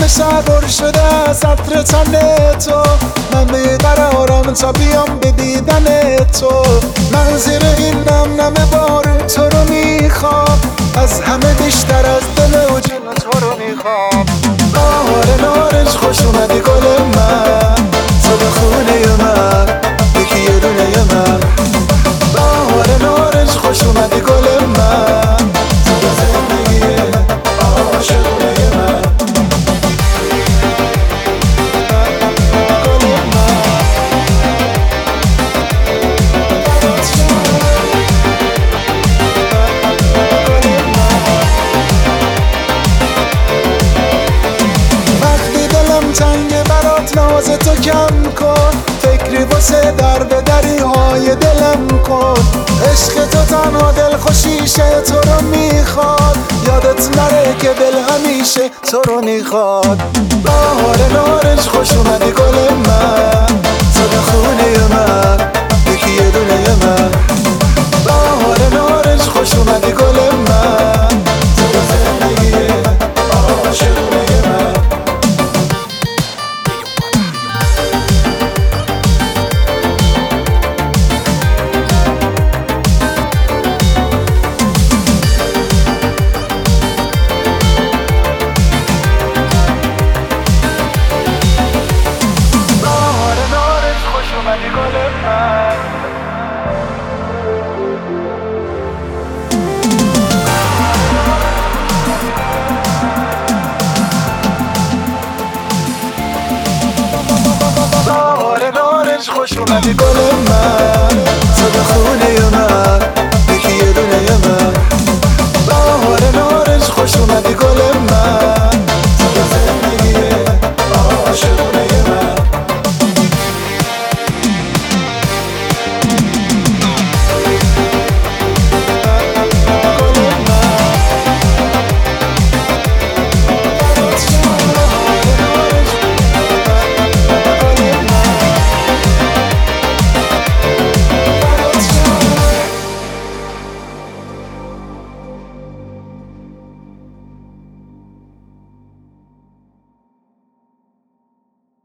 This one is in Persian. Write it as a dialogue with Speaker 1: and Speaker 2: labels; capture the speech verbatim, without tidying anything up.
Speaker 1: سرور شده از عطر تن تو، من بیقرارم تا بیام به دیدن تو. من زیر این نم نم بارون تو رو میخوام، از همه بیشتر از دل و جون تو رو میخوام. بهار نارنج خوش اومدی گل من، تو به خونه من یکی یه دونه من. بهار نارنج خوش اومدی گل من، تو به زندگی عاشقونه من. تنگ برات ناز تو کم کن، فکری واسه در به دری های دلم کن. عشق تو تنها دل خوشیشه، تو رو میخواد، یادت نره که دل همیشه تو رو میخواد. بهار نارنج خوش اومدی گل من، تو به خونه من یکی یه دونه من. بهار نارنج خوش اومدی گل من، تو به زندگی عاشقونه من. خوش اومدی گل من.